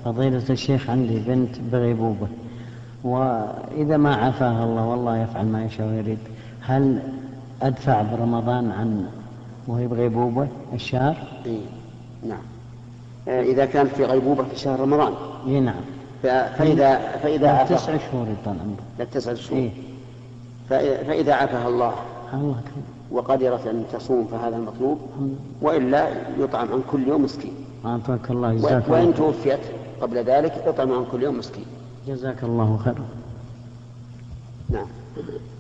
فضيلة الشيخ عندي بنت بغيبوبة، وإذا ما عافاها الله والله يفعل ما يشاء ويريد، هل أدفع برمضان عن وهي بغيبوبة الشهر؟ إيه؟ نعم. إذا كانت في غيبوبة في شهر رمضان. إيه نعم. فإذا عافاها 9 شهور يطال عمره. لا 9 شهور. إيه؟ فإذا عافاها الله الله وقدرت أن تصوم فهذا المطلوب، وإلا يطعم عن كل يوم مسكين. أعطاك الله جزاك الله. وإن توفيت قبل ذلك يطعم عن كل يوم مسكين. جزاك الله خيرا. نعم.